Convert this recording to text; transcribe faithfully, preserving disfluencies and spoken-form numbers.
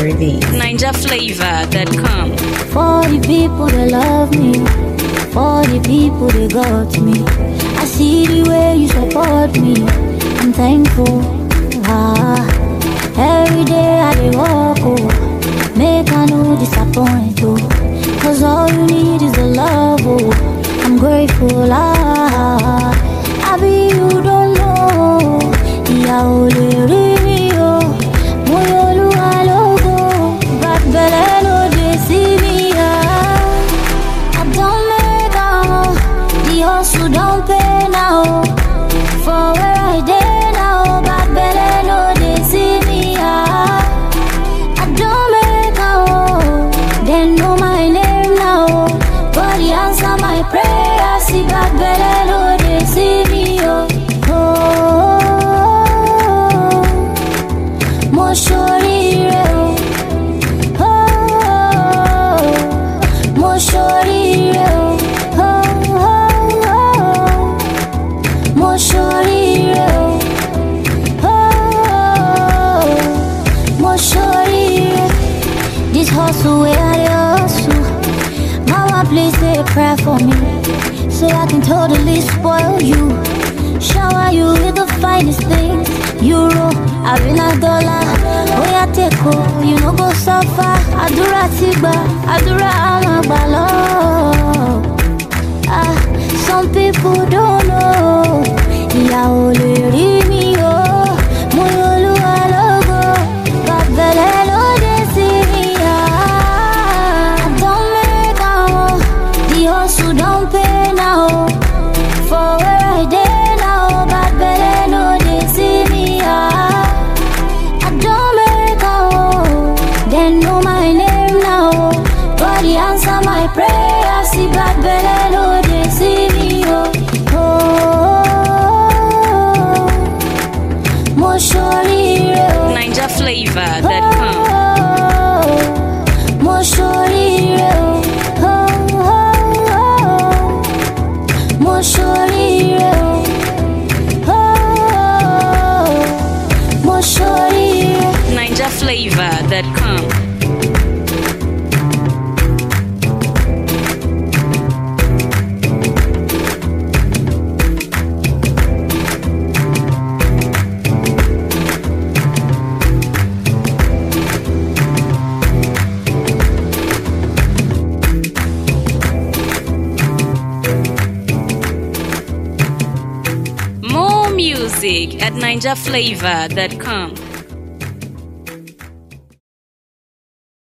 worthy. Niger Flavor dot com. For the people that love me, for the people that got me, I see the way you support me, I'm thankful. Ah, every day I dey walk, oh, make I no disappoint, oh, cause all you need is the love, oh, I'm grateful. Ah, I be you don't know, yeah, only really, oh, moyolu alogo, but belle no dey see me, ah, I don't make am, the hustle don't pay now, for where I dey now, but belle no dey see me, ah, I don't make am, they know my name now, but he answer my prayer, see but belle no dey see me, oh, oh, mo ṣoríire, oh, oh, mo ṣoríire, oh, oh, oh, mo ṣoríire, oh, oh, mo ṣoríire. This hustle where I dey hustle, mama please say a prayer for me, so I can totally spoil you, shower you with the finest things, euro, having a dollar, oh yeah take oh, you no go suffer, adura tigba, adura amagba love. Ah, some people don't know, ìyà ò lè rí mi o, mo yolu alogo, but belle no dey see me, ah, I don't make am, the hustle don't pay now, for where I dey now, but belle no dey see me, ah, I don't make am, they know my name now, but he answer my prayer, see but belle no dey see me, oh, oh, mo ṣoríire, oh, Niger Flavor dot com. oh, mo ṣoríire, oh, oh, oh, mo ṣoríire, oh, oh, mo ṣoríire. Niger Flavor dot com. More music at Niger Flavor dot com.